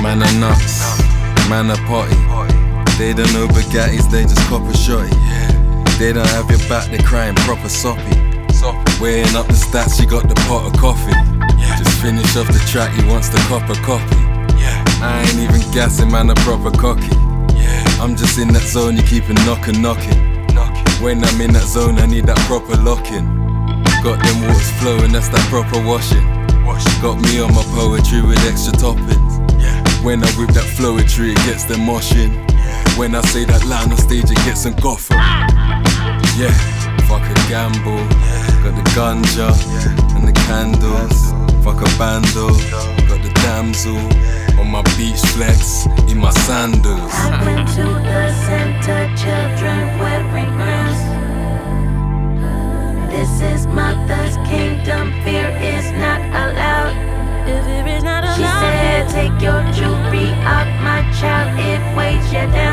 Man are nuts, man are potty. They don't know Bugattis, they just cop a shotty. They don't have your back, they crying proper soppy. Weighing up the stats, you got the pot of coffee. Just finish off the track, he wants the copper copy. I ain't even gassing, man, a proper cocky. I'm just in that zone, you keep it knocking. When I'm in that zone, I need that proper locking. Got them waters flowing, that's that proper washing. Got me on my poetry with extra toppings. When I whip that flowetry, it gets them moshing. When I say that line on stage, it gets them coughing. Yeah, fuck a gamble. Got the ganja and the candles. Fuck a bando. Got the damsel on my beach flex in my sandals. I went to the center, children wearing crowns. This is mother's kingdom, fear is not allowed. She said, take your jewelry off, my child, it weighs you down.